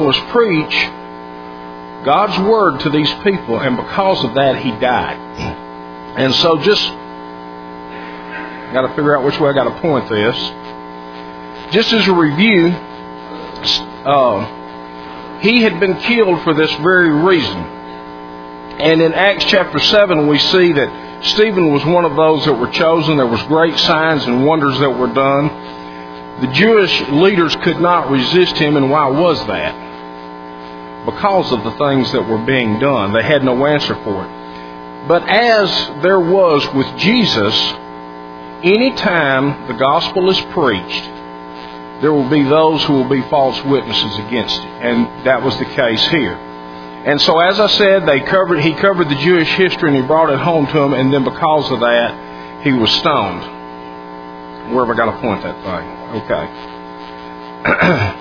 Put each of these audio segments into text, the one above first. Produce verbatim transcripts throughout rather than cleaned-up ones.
was preach God's word to these people, and because of that, he died. And so just got to figure out which way I got to point this. Just as a review, uh, he had been killed for this very reason. And in Acts chapter seven, we see that Stephen was one of those that were chosen. There was great signs and wonders that were done. The Jewish leaders could not resist him, and why was that? Because of the things that were being done. They had no answer for it. But as there was with Jesus, anytime the gospel is preached, there will be those who will be false witnesses against it. And that was the case here. And so, as I said, they covered. he covered the Jewish history and he brought it home to them, and then because of that, he was stoned. Where have I got to point that thing? Okay.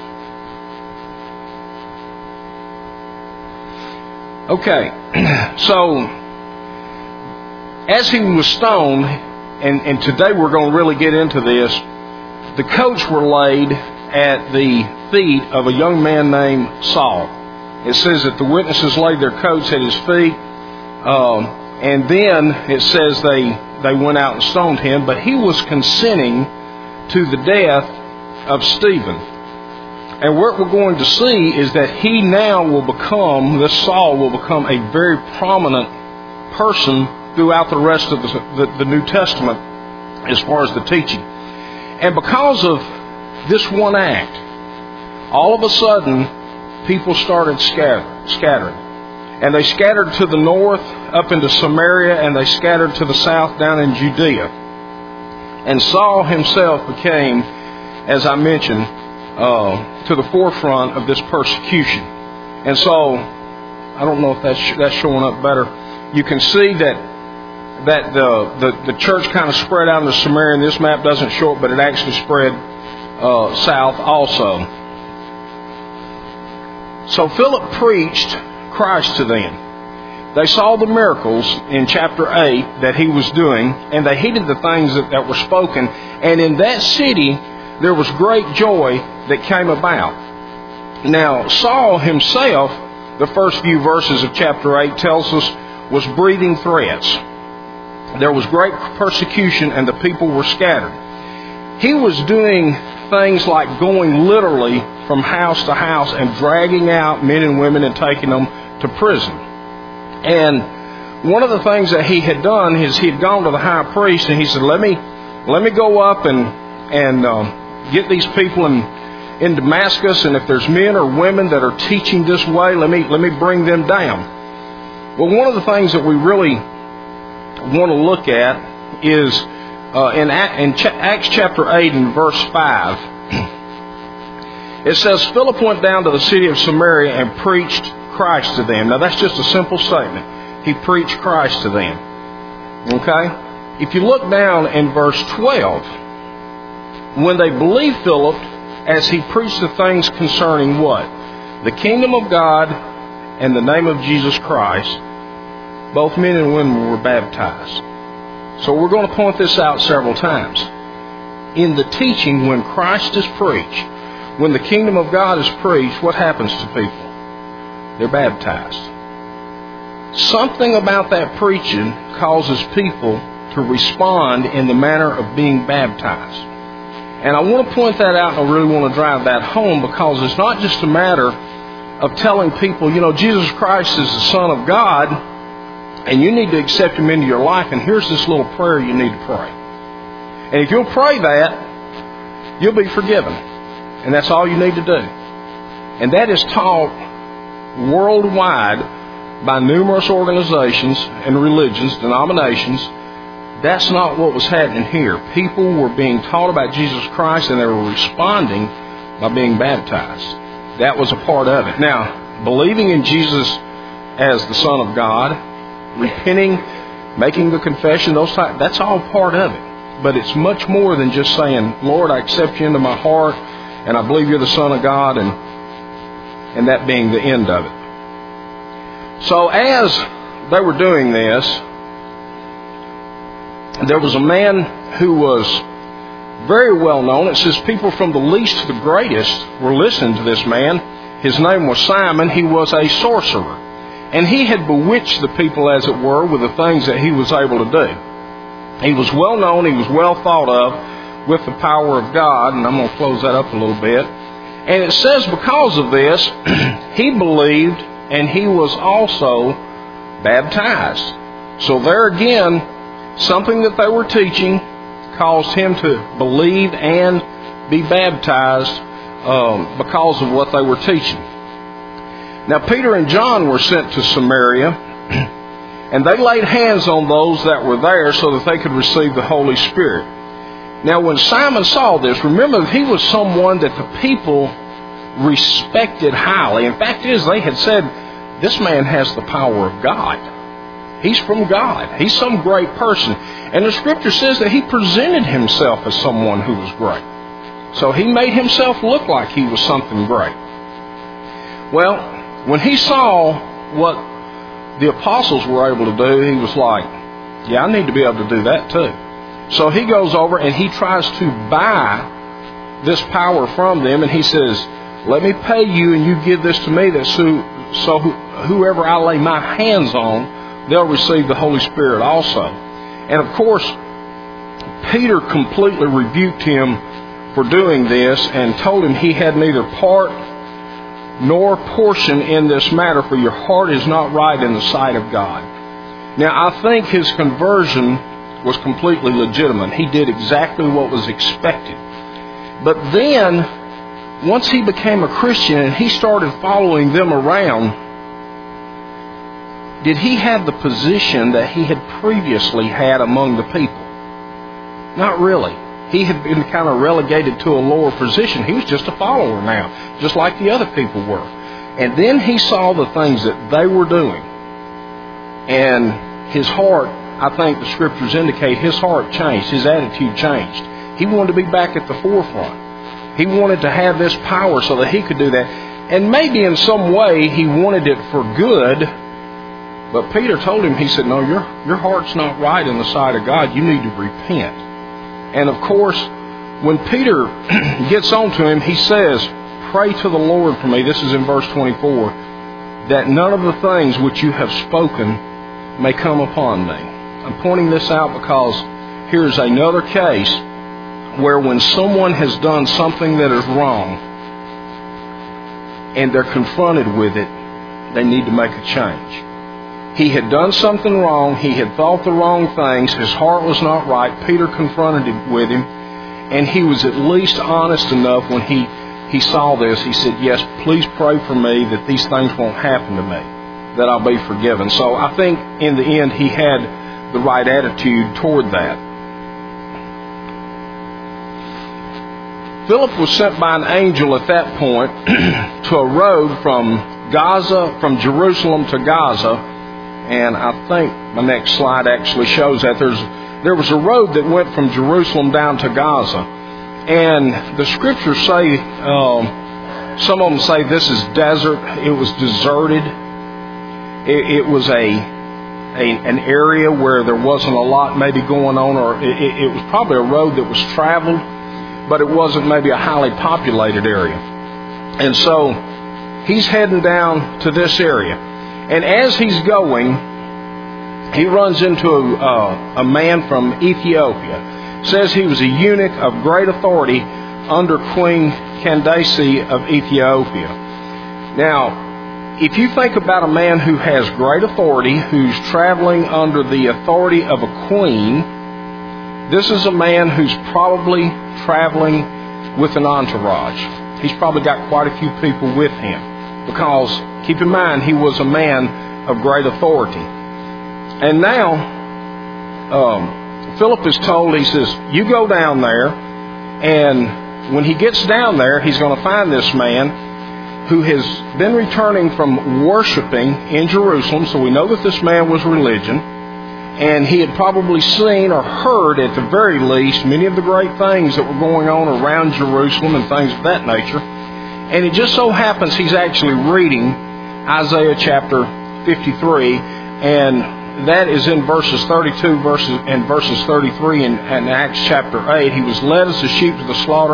Okay, so as he was stoned, and, and today we're going to really get into this, the coats were laid at the feet of a young man named Saul. It says that the witnesses laid their coats at his feet, um, and then it says they, they went out and stoned him, but he was consenting to the death of Stephen. And what we're going to see is that he now will become, this Saul will become a very prominent person throughout the rest of the, the, the New Testament as far as the teaching. And because of this one act, all of a sudden, people started scatter, scattering. And they scattered to the north, up into Samaria, and they scattered to the south, down in Judea. And Saul himself became, as I mentioned, uh, to the forefront of this persecution. And so, I don't know if that's that's showing up better. You can see that that the the, the church kind of spread out into Samaria, and this map doesn't show it, but it actually spread uh, south also. So Philip preached Christ to them. They saw the miracles in chapter eight that he was doing, and they heeded the things that, that were spoken. And in that city, there was great joy that came about. Now, Saul himself, the first few verses of chapter eight tells us, was breathing threats. There was great persecution and the people were scattered. He was doing things like going literally from house to house and dragging out men and women and taking them to prison. And one of the things that he had done is he had gone to the high priest and he said, let me let me go up and, and um, get these people in in Damascus, and if there's men or women that are teaching this way, let me let me bring them down. Well, one of the things that we really want to look at is uh, in, in Acts chapter eight and verse five. It says, Philip went down to the city of Samaria and preached Christ to them. Now, that's just a simple statement. He preached Christ to them. Okay? If you look down in verse twelve, when they believed Philip, as he preached the things concerning what? The kingdom of God and the name of Jesus Christ, both men and women were baptized. So we're going to point this out several times. In the teaching, when Christ is preached, when the kingdom of God is preached, what happens to people? They're baptized. Something about that preaching causes people to respond in the manner of being baptized. And I want to point that out, and I really want to drive that home, because it's not just a matter of telling people, you know, Jesus Christ is the Son of God, and you need to accept Him into your life, and here's this little prayer you need to pray. And if you'll pray that, you'll be forgiven. And that's all you need to do. And that is taught worldwide by numerous organizations and religions, denominations. That's not what was happening here. People were being taught about Jesus Christ, and they were responding by being baptized. That was a part of it. Now, believing in Jesus as the Son of God, repenting, making the confession, those types, that's all part of it. But it's much more than just saying, Lord, I accept you into my heart, and I believe you're the Son of God, and and that being the end of it. So as they were doing this, there was a man who was very well known. It says people from the least to the greatest were listening to this man. His name was Simon. He was a sorcerer. And he had bewitched the people, as it were, with the things that he was able to do. He was well known. He was well thought of with the power of God. And I'm going to close that up a little bit. And it says because of this, he believed and he was also baptized. So there again, something that they were teaching caused him to believe and be baptized um, because of what they were teaching. Now Peter and John were sent to Samaria, and they laid hands on those that were there so that they could receive the Holy Spirit. Now when Simon saw this, remember that he was someone that the people respected highly. In fact, is they had said, this man has the power of God. He's from God. He's some great person. And the Scripture says that he presented himself as someone who was great. So he made himself look like he was something great. Well, when he saw what the apostles were able to do, he was like, yeah, I need to be able to do that too. So he goes over and he tries to buy this power from them. And he says, let me pay you and you give this to me, that so, so whoever I lay my hands on, they'll receive the Holy Spirit also. And of course, Peter completely rebuked him for doing this and told him he had neither part nor portion in this matter, for your heart is not right in the sight of God. Now, I think his conversion was completely legitimate. He did exactly what was expected. But then, once he became a Christian and he started following them around, did he have the position that he had previously had among the people? Not really. He had been kind of relegated to a lower position. He was just a follower now, just like the other people were. And then he saw the things that they were doing. And his heart, I think the Scriptures indicate, his heart changed. His attitude changed. He wanted to be back at the forefront. He wanted to have this power so that he could do that. And maybe in some way he wanted it for good. But Peter told him, he said, no, your, your heart's not right in the sight of God. You need to repent. And of course, when Peter gets on to him, he says, pray to the Lord for me. This is in verse twenty-four. That none of the things which you have spoken may come upon me. I'm pointing this out because here's another case where when someone has done something that is wrong and they're confronted with it, they need to make a change. He had done something wrong. He had thought the wrong things. His heart was not right. Peter confronted him with him. And he was at least honest enough when he, he saw this. He said, yes, please pray for me that these things won't happen to me, that I'll be forgiven. So I think in the end he had the right attitude toward that. Philip was sent by an angel at that point to a road from Gaza, from Jerusalem to Gaza. And I think my next slide actually shows that there's there was a road that went from Jerusalem down to Gaza. And the Scriptures say, um, some of them say this is desert. It was deserted. It, it was a, a an area where there wasn't a lot maybe going on, or it, it was probably a road that was traveled, but it wasn't maybe a highly populated area. And so he's heading down to this area. And as he's going, he runs into a, uh, a man from Ethiopia. It says he was a eunuch of great authority under Queen Candace of Ethiopia. Now, if you think about a man who has great authority, who's traveling under the authority of a queen, this is a man who's probably traveling with an entourage. He's probably got quite a few people with him. Because, keep in mind, he was a man of great authority. And now, um, Philip is told, he says, you go down there, and when he gets down there, he's going to find this man who has been returning from worshiping in Jerusalem. So we know that this man was religion. And he had probably seen or heard, at the very least, many of the great things that were going on around Jerusalem and things of that nature. And it just so happens he's actually reading Isaiah chapter fifty-three, and that is in verses thirty-two verses and verses thirty-three in, in Acts chapter eight. He was led as a sheep to the slaughter,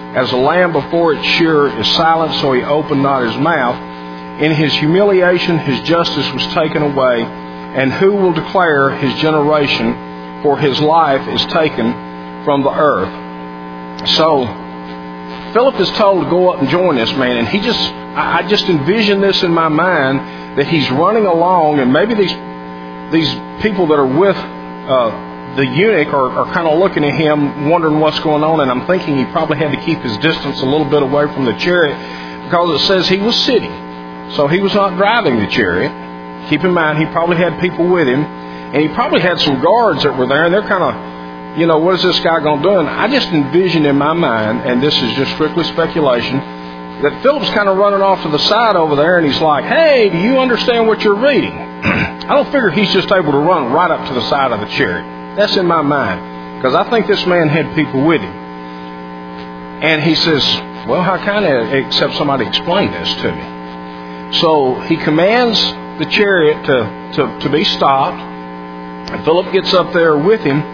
as a lamb before its shearer is silent, so he opened not his mouth. In his humiliation his justice was taken away. And who will declare his generation? For his life is taken from the earth. So Philip is told to go up and join this man, and he just, I just envision this in my mind, that he's running along, and maybe these these people that are with uh, the eunuch are, are kind of looking at him, wondering what's going on, and I'm thinking he probably had to keep his distance a little bit away from the chariot, because it says he was sitting, so he was not driving the chariot. Keep in mind, he probably had people with him, and he probably had some guards that were there, and they're kind of, you know, what is this guy going to do? And I just envision in my mind, and this is just strictly speculation, that Philip's kind of running off to the side over there, and he's like, hey, do you understand what you're reading? I don't figure he's just able to run right up to the side of the chariot. That's in my mind, because I think this man had people with him. And he says, well, how can I, except somebody explain this to me? So he commands the chariot to, to, to be stopped, and Philip gets up there with him.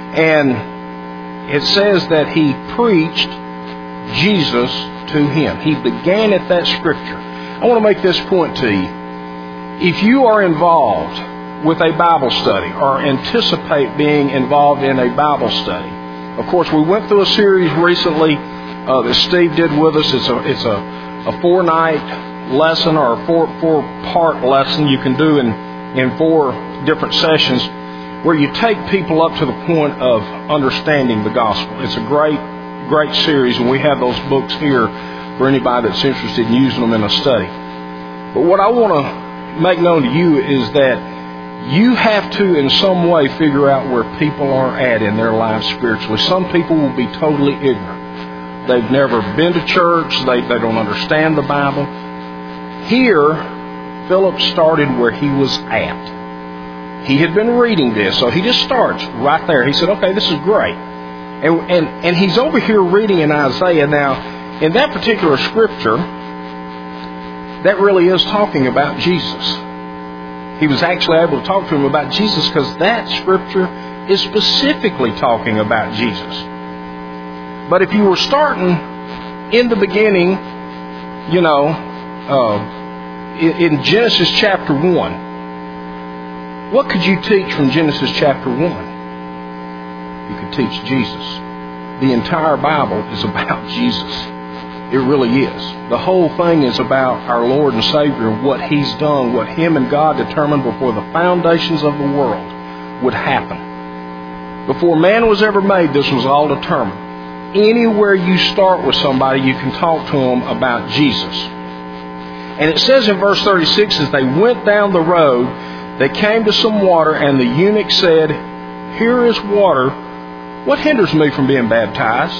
And it says that he preached Jesus to him. He began at that scripture. I want to make this point to you. If you are involved with a Bible study or anticipate being involved in a Bible study, of course, we went through a series recently uh, that Steve did with us. It's a it's a, a four-night lesson or a four four-part lesson you can do in, in four different sessions, where you take people up to the point of understanding the gospel. It's a great, great series, and we have those books here for anybody that's interested in using them in a study. But what I want to make known to you is that you have to, in some way, figure out where people are at in their lives spiritually. Some people will be totally ignorant. They've never been to church. They, they don't understand the Bible. Here, Philip started where he was at. He had been reading this, so he just starts right there. He said, okay, this is great. And, and, and he's over here reading in Isaiah. Now, in that particular scripture, that really is talking about Jesus. He was actually able to talk to him about Jesus because that scripture is specifically talking about Jesus. But if you were starting in the beginning, you know, uh, in, in Genesis chapter one, what could you teach from Genesis chapter one? You could teach Jesus. The entire Bible is about Jesus. It really is. The whole thing is about our Lord and Savior and what He's done, what Him and God determined before the foundations of the world would happen. Before man was ever made, this was all determined. Anywhere you start with somebody, you can talk to them about Jesus. And it says in verse thirty-six, as they went down the road, they came to some water, and the eunuch said, here is water. What hinders me from being baptized?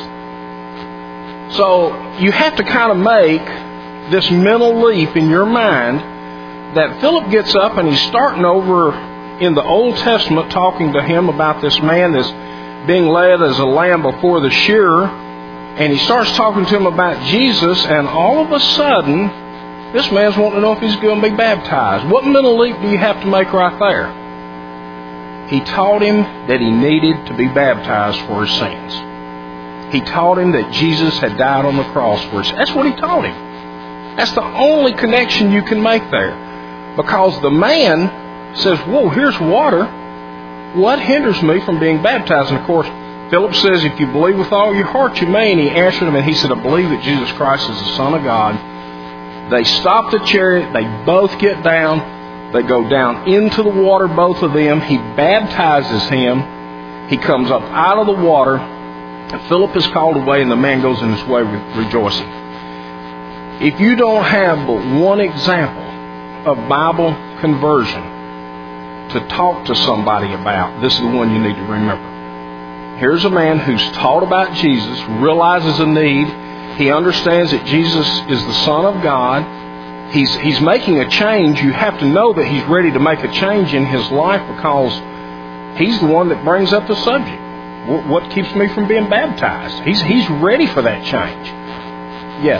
So you have to kind of make this mental leap in your mind that Philip gets up and he's starting over in the Old Testament talking to him about this man that's being led as a lamb before the shearer. And he starts talking to him about Jesus, and all of a sudden, this man's wanting to know if he's going to be baptized. What mental leap do you have to make right there? He taught him that he needed to be baptized for his sins. He taught him that Jesus had died on the cross for us. That's what he taught him. That's the only connection you can make there. Because the man says, whoa, here's water. What hinders me from being baptized? And of course, Philip says, if you believe with all your heart, you may. And he answered him, and he said, I believe that Jesus Christ is the Son of God. They stop the chariot. They both get down. They go down into the water, both of them. He baptizes him. He comes up out of the water. Philip is called away, and the man goes in his way rejoicing. If you don't have but one example of Bible conversion to talk to somebody about, this is the one you need to remember. Here's a man who's taught about Jesus, realizes a need. He understands that Jesus is the Son of God. He's, he's making a change. You have to know that he's ready to make a change in his life because he's the one that brings up the subject. What keeps me from being baptized? He's, he's ready for that change. Yes.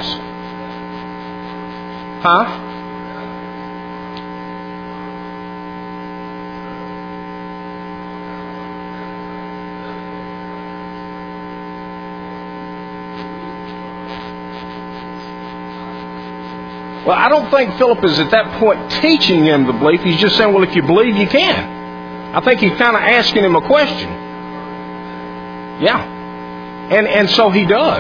Huh? Well, I don't think Philip is at that point teaching him the belief. He's just saying, well, if you believe, you can. I think he's kind of asking him a question. Yeah. And and so he does.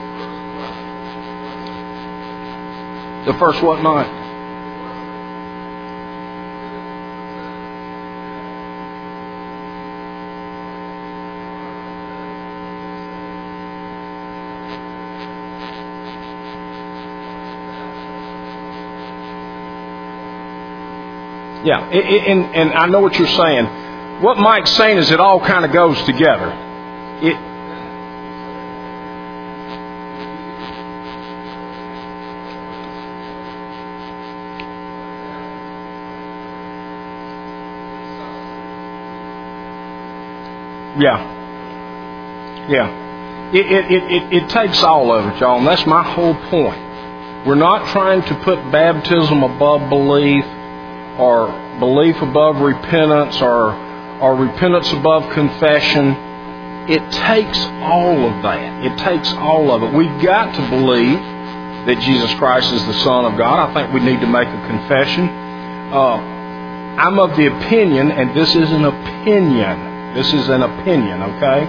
The first what night? Yeah, it, it, and, and I know what you're saying. What Mike's saying is it all kind of goes together. It, yeah, yeah. It, it, it, it, it takes all of it, y'all, and that's my whole point. We're not trying to put baptism above belief, or belief above repentance, or or repentance above confession. It takes all of that. It takes all of it. We've got to believe that Jesus Christ is the Son of God. I think we need to make a confession. Uh, I'm of the opinion, and this is an opinion, this is an opinion, okay,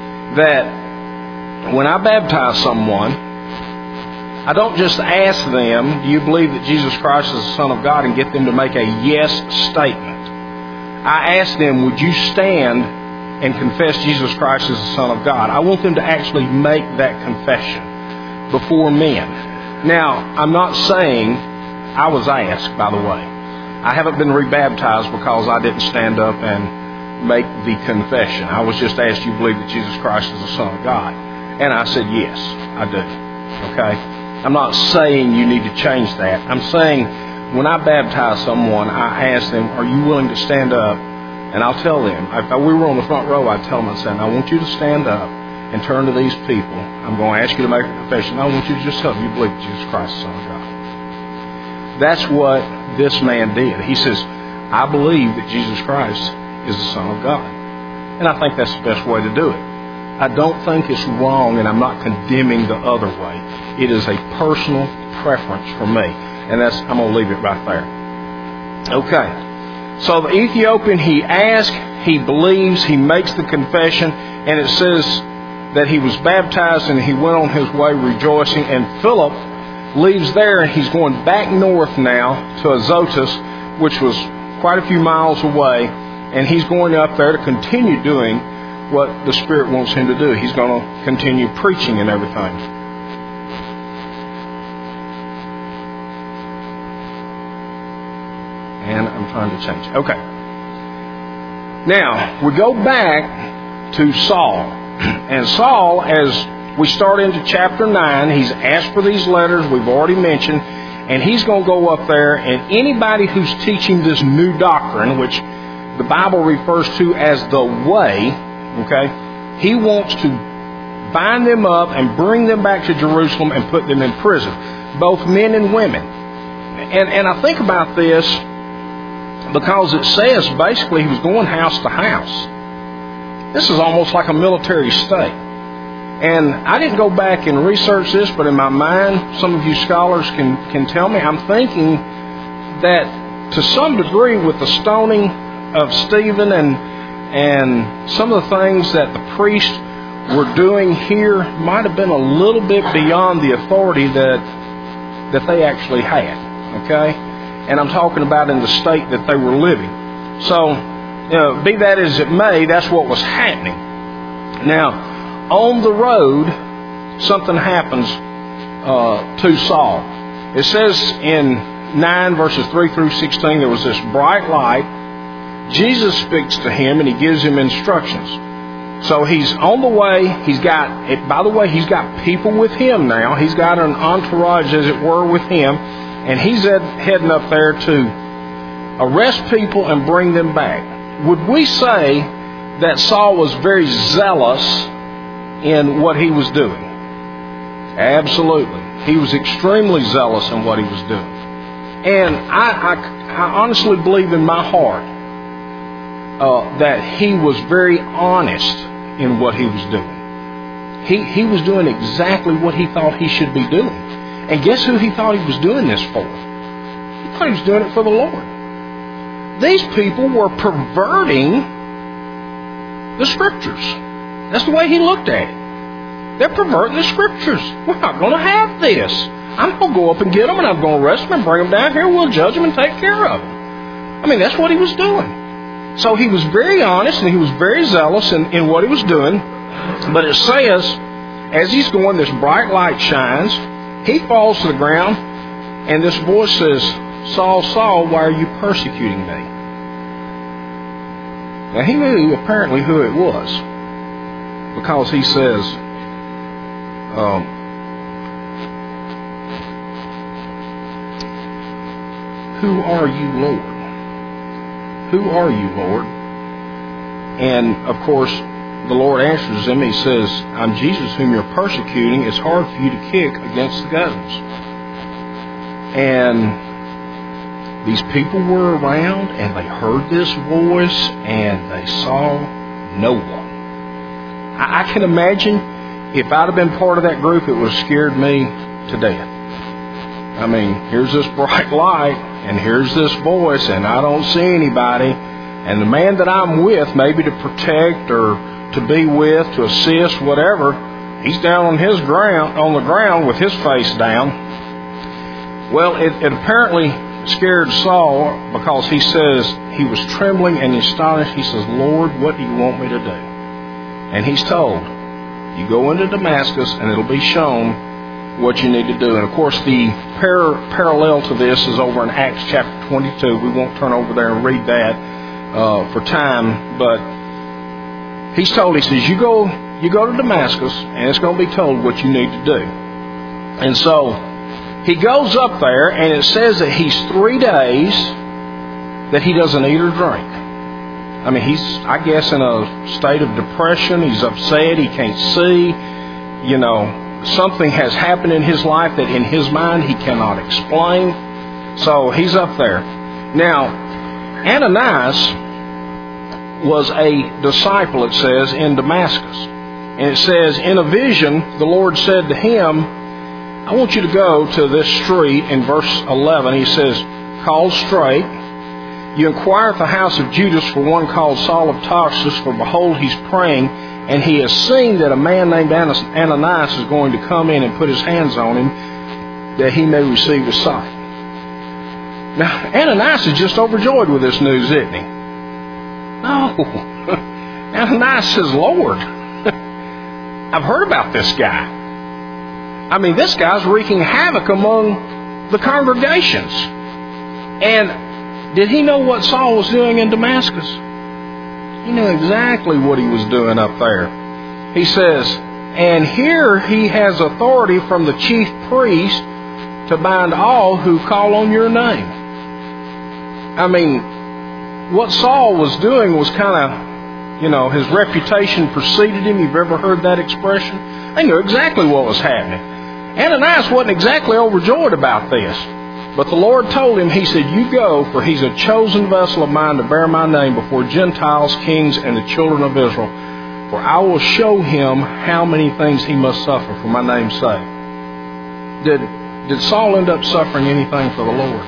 that when I baptize someone, I don't just ask them, do you believe that Jesus Christ is the Son of God, and get them to make a yes statement. I ask them, would you stand and confess Jesus Christ as the Son of God? I want them to actually make that confession before men. Now, I'm not saying, I was asked, by the way. I haven't been rebaptized because I didn't stand up and make the confession. I was just asked, do you believe that Jesus Christ is the Son of God? And I said, yes, I do. Okay? I'm not saying you need to change that. I'm saying when I baptize someone, I ask them, are you willing to stand up? And I'll tell them. If we were on the front row, I'd tell them, I'd say, I want you to stand up and turn to these people. I'm going to ask you to make a confession. I want you to just tell them you believe Jesus Christ is the Son of God. That's what this man did. He says, I believe that Jesus Christ is the Son of God. And I think that's the best way to do it. I don't think it's wrong, and I'm not condemning the other way. It is a personal preference for me. And that's, I'm going to leave it right there. Okay. So the Ethiopian, he asks, he believes, he makes the confession, and it says that he was baptized and he went on his way rejoicing. And Philip leaves there, and he's going back north now to Azotus, which was quite a few miles away. And he's going up there to continue doing what the Spirit wants him to do. He's going to continue preaching and everything. And I'm trying to change. Okay. Now, we go back to Saul. And Saul, as we start into chapter nine, he's asked for these letters we've already mentioned. And he's going to go up there, and anybody who's teaching this new doctrine, which the Bible refers to as the way, okay, he wants to bind them up and bring them back to Jerusalem and put them in prison, both men and women. And and I think about this because it says basically he was going house to house. This is almost like a military state. And I didn't go back and research this, but in my mind, some of you scholars can, can tell me, I'm thinking that to some degree with the stoning of Stephen and And some of the things that the priests were doing here might have been a little bit beyond the authority that that they actually had. Okay? And I'm talking about in the state that they were living. So, you know, be that as it may, that's what was happening. Now, on the road, something happens uh, to Saul. It says in nine verses three through sixteen, there was this bright light. Jesus speaks to him and he gives him instructions. So he's on the way. He's got, by the way, he's got people with him now. He's got an entourage, as it were, with him. And he's heading up there to arrest people and bring them back. Would we say that Saul was very zealous in what he was doing? Absolutely. He was extremely zealous in what he was doing. And I, I, I honestly believe in my heart Uh, that he was very honest in what he was doing. He he was doing exactly what he thought he should be doing. And guess who he thought he was doing this for? He thought he was doing it for the Lord. These people were perverting the Scriptures. That's the way he looked at it. They're perverting the Scriptures. We're not going to have this. I'm going to go up and get them, and I'm going to arrest them and bring them down here. We'll judge them and take care of them. I mean, that's what he was doing. So he was very honest, and he was very zealous in, in what he was doing. But it says, as he's going, this bright light shines. He falls to the ground, and this voice says, Saul, Saul, why are you persecuting me? Now, he knew apparently who it was, because he says, um, who are you, Lord? Who are you, Lord? And, of course, the Lord answers him. He says, I'm Jesus whom you're persecuting. It's hard for you to kick against the goads. And these people were around, and they heard this voice, and they saw no one. I, I can imagine if I'd have been part of that group, it would have scared me to death. I mean, here's this bright light, and here's this voice, and I don't see anybody. And the man that I'm with, maybe to protect or to be with, to assist, whatever, he's down on his ground, on the ground with his face down. Well, it, it apparently scared Saul, because he says he was trembling and astonished. He says, Lord, what do you want me to do? And he's told, you go into Damascus and it'll be shown what you need to do. And of course, the par- parallel to this is over in Acts chapter twenty-two. We won't turn over there and read that uh, for time, but he's told, he says, you go you go to Damascus, and it's going to be told what you need to do. And so he goes up there, and it says that he's three days that he doesn't eat or drink. I mean, he's, I guess, in a state of depression. He's upset. He can't see. You know, something has happened in his life that in his mind he cannot explain. So he's up there. Now, Ananias was a disciple, it says, in Damascus. And it says, in a vision, the Lord said to him, I want you to go to this street. In verse eleven, he says, called Straight. You inquire at the house of Judas for one called Saul of Tarsus, for behold, he's praying, and he has seen that a man named Ananias is going to come in and put his hands on him, that he may receive his sight. Now, Ananias is just overjoyed with this news, isn't he? No. Ananias says, Lord, I've heard about this guy. I mean, this guy's wreaking havoc among the congregations. And did he know what Saul was doing in Damascus? He knew exactly what he was doing up there. He says, and here he has authority from the chief priest to bind all who call on your name. I mean, what Saul was doing was kind of, you know, his reputation preceded him. You've ever heard that expression? They knew exactly what was happening. Ananias wasn't exactly overjoyed about this. But the Lord told him, he said, you go, for he's a chosen vessel of mine to bear my name before Gentiles, kings, and the children of Israel. For I will show him how many things he must suffer for my name's sake. Did, did Saul end up suffering anything for the Lord?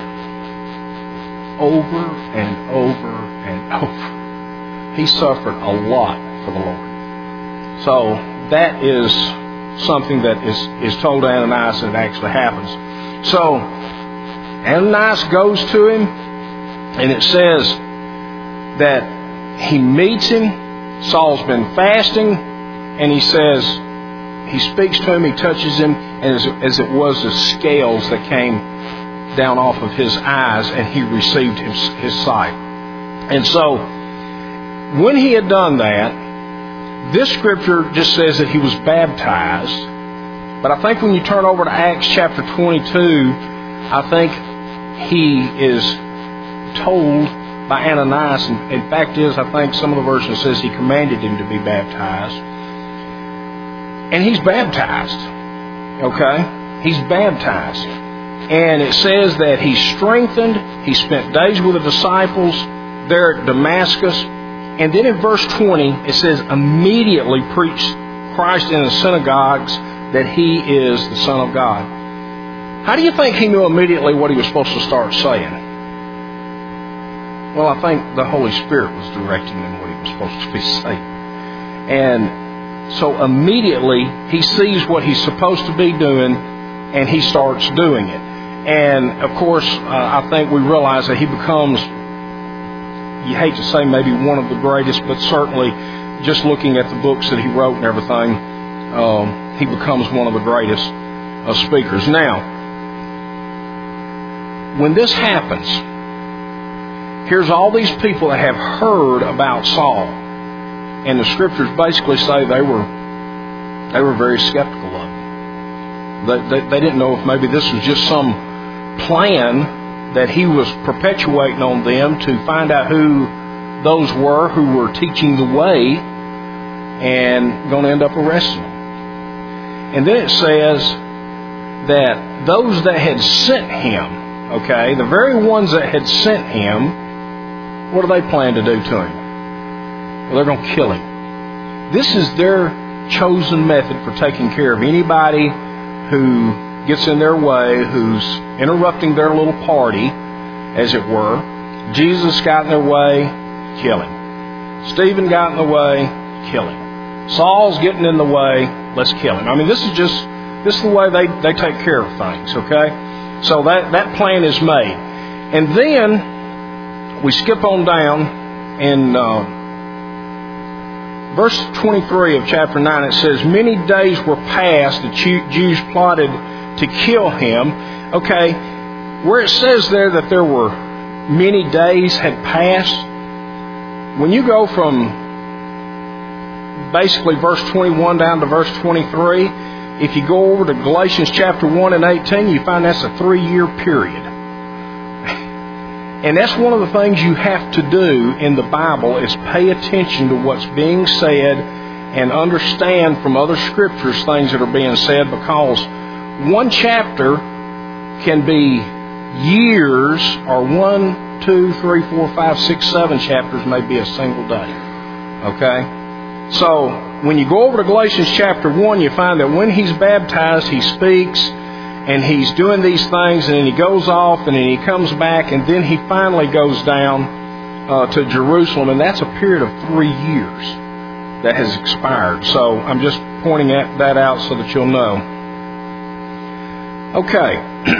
Over and over and over. He suffered a lot for the Lord. So that is something that is, is told to Ananias, and it actually happens. So Ananias goes to him, and it says that he meets him. Saul's been fasting, and he says, he speaks to him, he touches him, and as, as it was the scales that came down off of his eyes, and he received his, his sight. And so, when he had done that, this scripture just says that he was baptized. But I think when you turn over to Acts chapter twenty-two, I think he is told by Ananias, and in fact is, I think some of the version says he commanded him to be baptized. And he's baptized. Okay? He's baptized. And it says that he's strengthened. He spent days with the disciples there at Damascus. And then in verse twenty, it says, immediately preached Christ in the synagogues that he is the Son of God. How do you think he knew immediately what he was supposed to start saying? Well, I think the Holy Spirit was directing him what he was supposed to be saying. And so immediately he sees what he's supposed to be doing, and he starts doing it. And of course, uh, I think we realize that he becomes, you hate to say maybe one of the greatest, but certainly just looking at the books that he wrote and everything, um, he becomes one of the greatest uh, speakers. Now, when this happens, here's all these people that have heard about Saul, and the scriptures basically say they were they were very skeptical of him. They, they, they didn't know if maybe this was just some plan that he was perpetuating on them to find out who those were who were teaching the way and going to end up arresting them. And then it says that those that had sent him, okay, the very ones that had sent him, what do they plan to do to him? Well, they're going to kill him. This is their chosen method for taking care of anybody who gets in their way, who's interrupting their little party, as it were. Jesus got in their way, kill him. Stephen got in the way, kill him. Saul's getting in the way, let's kill him. I mean, this is just, this is the way they, they take care of things, okay? So that, that plan is made. And then we skip on down, and uh, verse twenty-three of chapter nine, it says, many days were past, the Jews plotted to kill him. Okay, where it says there that there were many days had passed, when you go from basically verse twenty-one down to verse twenty-three, if you go over to Galatians chapter one and eighteen, you find that's a three-year period. And that's one of the things you have to do in the Bible, is pay attention to what's being said and understand from other scriptures things that are being said, because one chapter can be years, or one, two, three, four, five, six, seven chapters may be a single day. Okay? So, when you go over to Galatians chapter one, you find that when he's baptized, he speaks, and he's doing these things, and then he goes off, and then he comes back, and then he finally goes down uh, to Jerusalem, and that's a period of three years that has expired. So I'm just pointing at that out so that you'll know. Okay.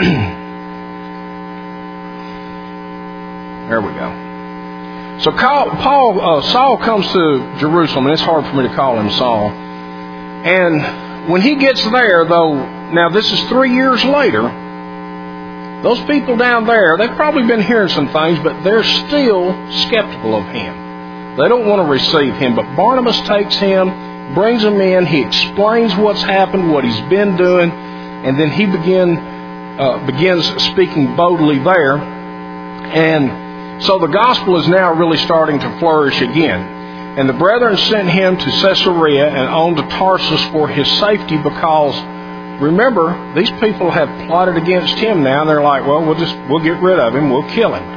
There we go. So Paul, uh, Saul comes to Jerusalem, and it's hard for me to call him Saul. And when he gets there, though, now this is three years later, those people down there, they've probably been hearing some things, but they're still skeptical of him. They don't want to receive him. But Barnabas takes him, brings him in, he explains what's happened, what he's been doing, and then he begin, uh, begins speaking boldly there. And so the gospel is now really starting to flourish again. And the brethren sent him to Caesarea and on to Tarsus for his safety, because, remember, these people have plotted against him now, and they're like, well, we'll just, we'll get rid of him, we'll kill him.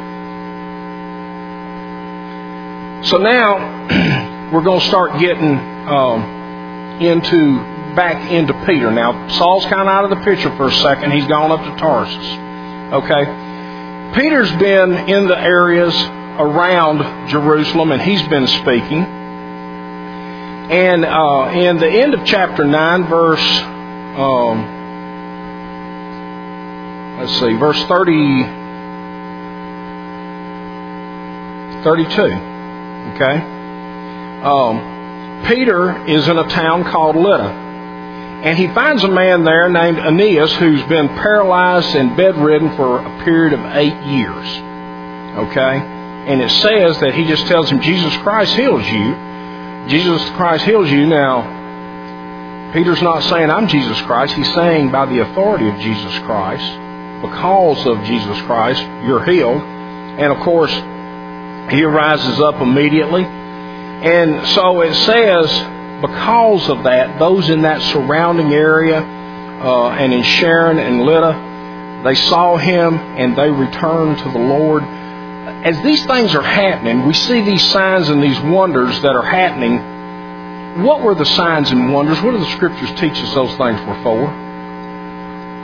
So now, we're going to start getting um, into, back into Peter. Now, Saul's kind of out of the picture for a second. He's gone up to Tarsus. Okay? Peter's been in the areas around Jerusalem, and he's been speaking. And uh, in the end of chapter nine, verse, um, let's see, verse thirty, thirty-two. Okay, um, Peter is in a town called Lydda, and he finds a man there named Aeneas who's been paralyzed and bedridden for a period of eight years. Okay. And it says that he just tells him, Jesus Christ heals you. Jesus Christ heals you. Now, Peter's not saying, I'm Jesus Christ. He's saying, by the authority of Jesus Christ, because of Jesus Christ, you're healed. And of course, he rises up immediately. And so it says, because of that, those in that surrounding area, uh, and in Sharon and Lydda, they saw him and they returned to the Lord. As these things are happening, we see these signs and these wonders that are happening. What were the signs and wonders? What do the Scriptures teach us those things were for?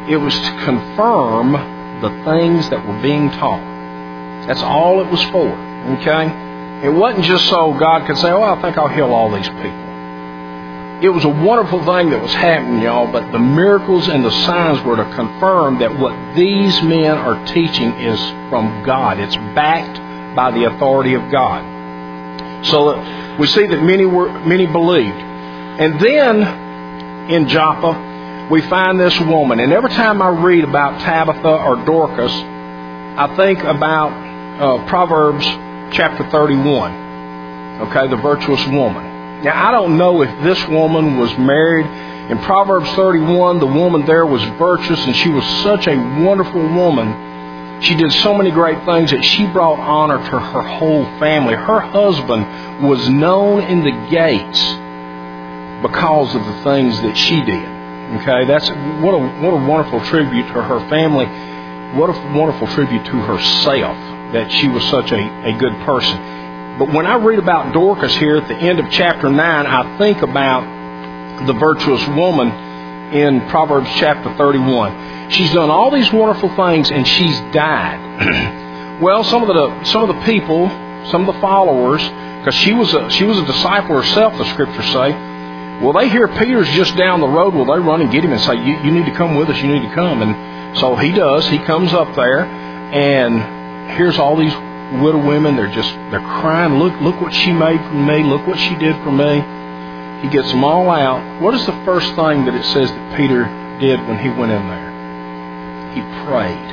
It was to confirm the things that were being taught. That's all it was for, okay? It wasn't just so God could say, oh, I think I'll heal all these people. It was a wonderful thing that was happening, y'all, but the miracles and the signs were to confirm that what these men are teaching is from God. It's backed by the authority of God. So we see that many were many believed. And then in Joppa, we find this woman. And every time I read about Tabitha or Dorcas, I think about uh, Proverbs chapter thirty-one. Okay, the virtuous woman. Now, I don't know if this woman was married. In Proverbs thirty-one, the woman there was virtuous, and she was such a wonderful woman. She did so many great things that she brought honor to her whole family. Her husband was known in the gates because of the things that she did. Okay, that's what a what a wonderful tribute to her family. What a wonderful tribute to herself that she was such a, a good person. But when I read about Dorcas here at the end of chapter nine, I think about the virtuous woman in Proverbs chapter thirty-one. She's done all these wonderful things and she's died. Well, some of the some of the people, some of the followers, because she was a she was a disciple herself, the scriptures say. Well, they hear Peter's just down the road. Well, they run and get him and say, you, you need to come with us. You need to come. And so he does. He comes up there, and here's all these widow women. They're just they're crying. Look, look what she made for me. Look what she did for me. He gets them all out. What is the first thing that it says that Peter did when he went in there? He prayed.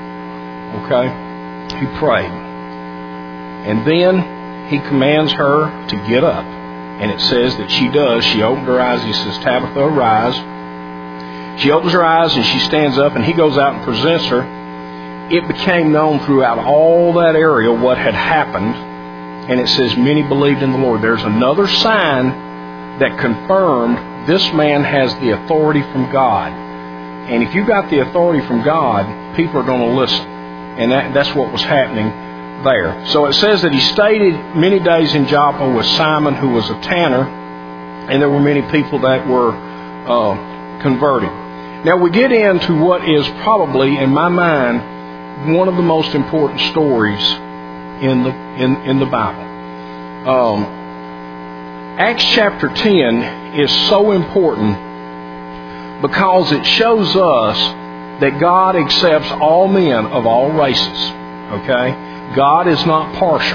Okay? He prayed. And then he commands her to get up. And it says that she does. She opened her eyes. He says, Tabitha, arise. She opens her eyes and she stands up, and he goes out and presents her. It became known throughout all that area what had happened. And it says many believed in the Lord. There's another sign that confirmed this man has the authority from God. And if you got the authority from God, people are going to listen. And that, that's what was happening there. So it says that he stayed many days in Joppa with Simon, who was a tanner, and there were many people that were uh, converted. Now we get into what is probably, in my mind, one of the most important stories in the in, in the Bible. Um, Acts chapter ten is so important because it shows us that God accepts all men of all races. Okay? God is not partial.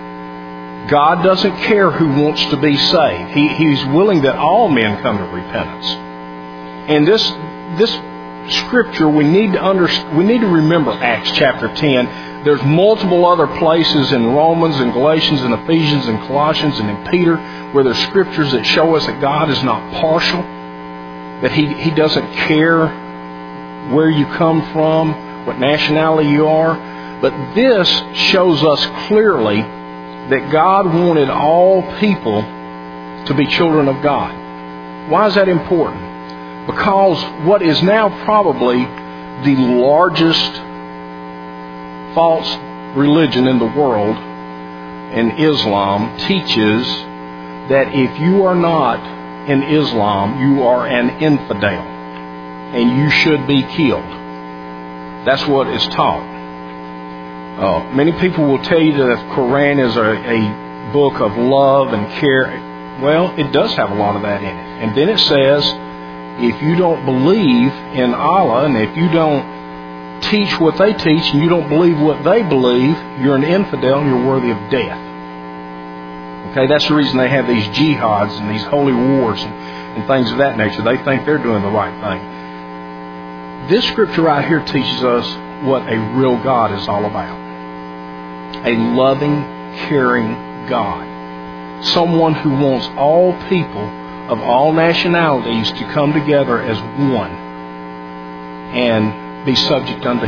God doesn't care who wants to be saved. He, he's willing that all men come to repentance. And this this scripture, we need to under, we need to remember Acts chapter ten. There's multiple other places in Romans and Galatians and Ephesians and Colossians and in Peter where there's scriptures that show us that God is not partial, that He, he doesn't care where you come from, what nationality you are. But this shows us clearly that God wanted all people to be children of God. Why is that important? Because what is now probably the largest false religion in the world, in Islam, teaches that if you are not in Islam, you are an infidel and you should be killed. That's what is taught. Uh, many people will tell you that the Quran is a, a book of love and care. Well, it does have a lot of that in it. And then it says, if you don't believe in Allah, and if you don't teach what they teach, and you don't believe what they believe, you're an infidel and you're worthy of death. Okay, that's the reason they have these jihads and these holy wars and, and things of that nature. They think they're doing the right thing. This scripture right here teaches us what a real God is all about. A loving, caring God. Someone who wants all people of all nationalities to come together as one and be subject unto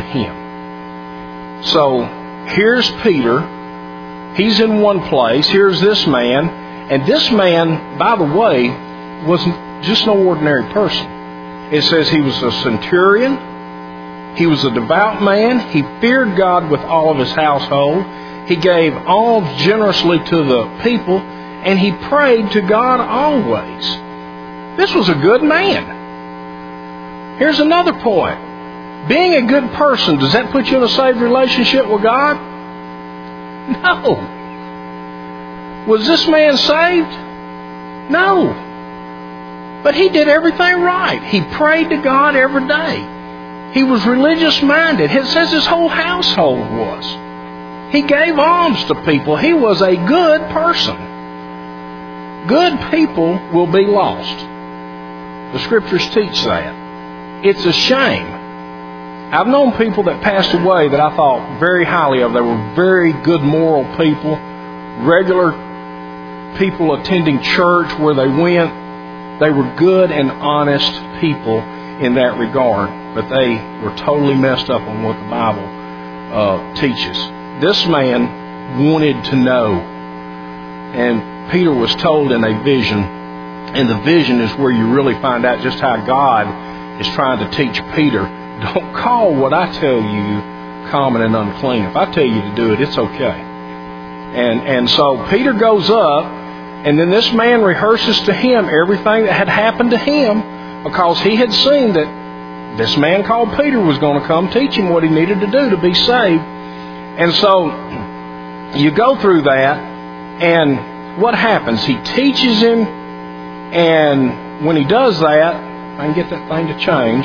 Him. So, here's Peter. He's in one place. Here's this man. And this man, by the way, was just no ordinary person. It says he was a centurion. He was a devout man. He feared God with all of his household. He gave alms generously to the people. And he prayed to God always. This was a good man. Here's another point. Being a good person, does that put you in a saved relationship with God? No. Was this man saved? No. But he did everything right. He prayed to God every day. He was religious minded. It says his whole household was. He gave alms to people. He was a good person. Good people will be lost. The Scriptures teach that. It's a shame. I've known people that passed away that I thought very highly of. They were very good moral people, regular people attending church where they went. They were good and honest people in that regard, but they were totally messed up on what the Bible uh, teaches. This man wanted to know, and Peter was told in a vision, and the vision is where you really find out just how God is trying to teach Peter. Don't call what I tell you common and unclean. If I tell you to do it, it's okay. And and so Peter goes up, and then this man rehearses to him everything that had happened to him, because he had seen that this man called Peter was going to come teach him what he needed to do to be saved. And so you go through that, and what happens? He teaches him, and when he does that, I can get that thing to change.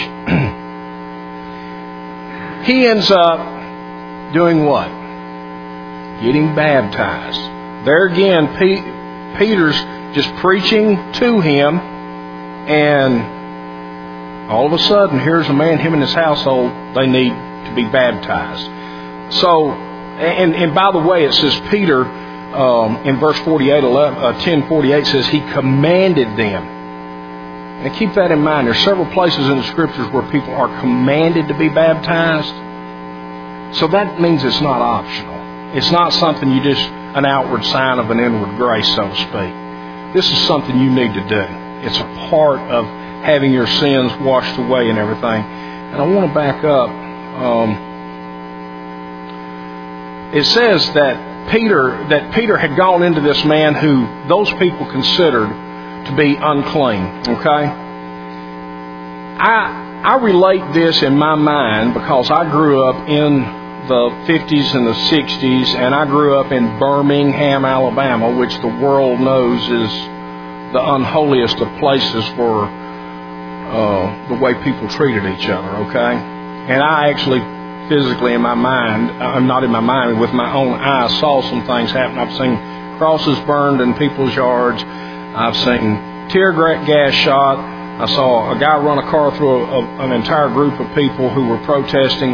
He ends up doing what? Getting baptized. There again, P- Peter's just preaching to him, and all of a sudden, here's a man, him and his household, they need to be baptized. So, and, and by the way, it says Peter, um, in verse forty-eight, eleven, uh, ten forty-eight says he commanded them. And keep that in mind. There's several places in the Scriptures where people are commanded to be baptized. So that means it's not optional. It's not something you just, an outward sign of an inward grace, so to speak. This is something you need to do. It's a part of having your sins washed away and everything. And I want to back up. Um, it says that Peter, that Peter had gone into this man who those people considered to be unclean. Okay? I I relate this in my mind because I grew up in the fifties and the sixties, and I grew up in Birmingham, Alabama, which the world knows is the unholiest of places for uh, the way people treated each other. Okay? And I actually physically in my mind, I'm not in my mind, with my own eyes saw some things happen. I've seen crosses burned in people's yards. I've seen tear gas shot. I saw a guy run a car through a, a, an entire group of people who were protesting.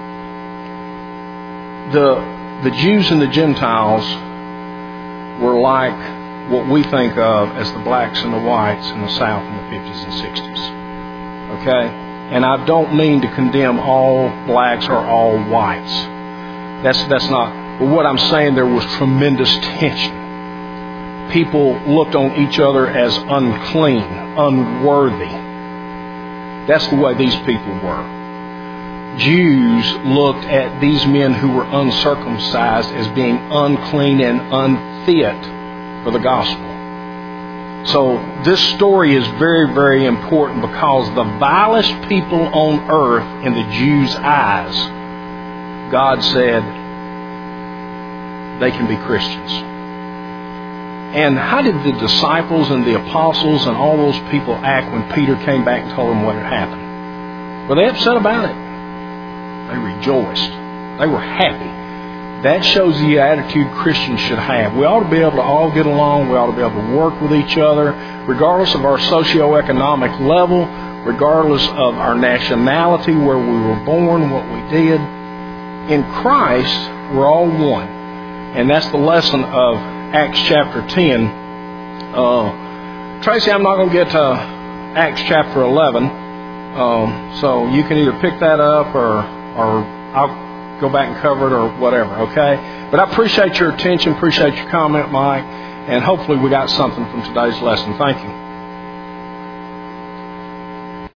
The the Jews and the Gentiles were like what we think of as the blacks and the whites in the South in the fifties and sixties. Okay? And I don't mean to condemn all blacks or all whites. That's that's not. But what I'm saying, there was tremendous tension. People looked on each other as unclean, unworthy. That's the way these people were. Jews looked at these men who were uncircumcised as being unclean and unfit for the gospel. So this story is very, very important because the vilest people on earth in the Jews' eyes, God said they can be Christians. And how did the disciples and the apostles and all those people act when Peter came back and told them what had happened? Were they upset about it? They rejoiced. They were happy. That shows the attitude Christians should have. We ought to be able to all get along. We ought to be able to work with each other, regardless of our socioeconomic level, regardless of our nationality, where we were born, what we did. In Christ, we're all one. And that's the lesson of Acts chapter ten. Uh, Tracy, I'm not going to get to Acts chapter eleven. Um, so you can either pick that up or, or I'll go back and cover it or whatever, okay? But I appreciate your attention, appreciate your comment, Mike, and hopefully we got something from today's lesson. Thank you.